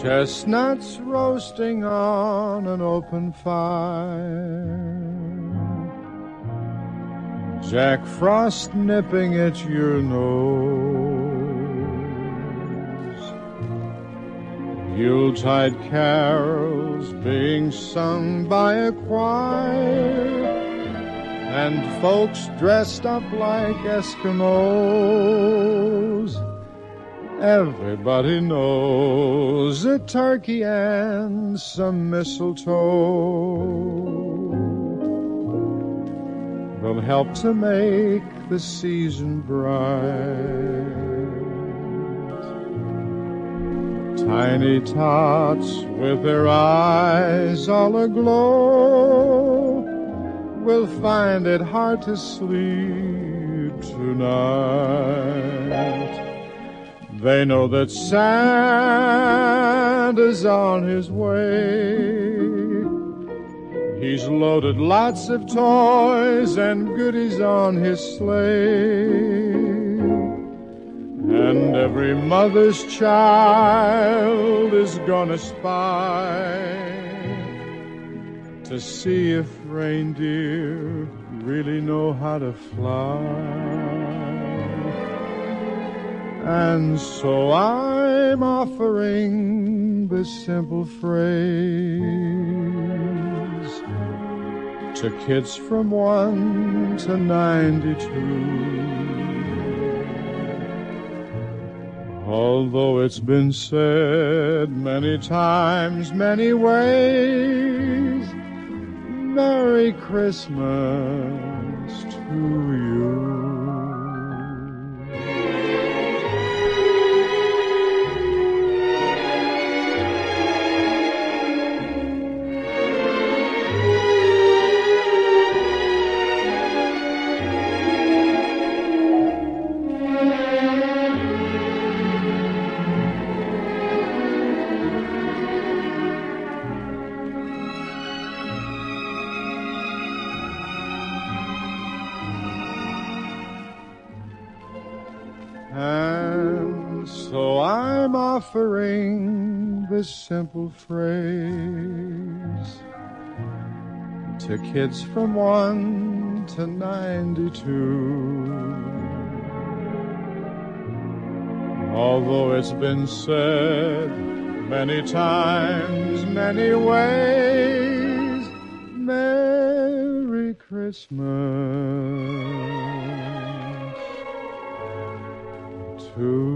Chestnuts roasting on an open fire, Jack Frost nipping at your nose, Yuletide carols being sung by a choir, and folks dressed up like Eskimos. Everybody knows a turkey and some mistletoe will help to make the season bright. Tiny tots with their eyes all aglow will find it hard to sleep tonight. They know that Santa's on his way. He's loaded lots of toys and goodies on his sleigh. And every mother's child is gonna spy to see if reindeer really know how to fly. And so I'm offering this simple phrase to kids from 1 to 92. Although it's been said many times, many ways, Merry Christmas to you. And so I'm offering this simple phrase to kids from 1 to 92. Although it's been said many times, many ways, Merry Christmas to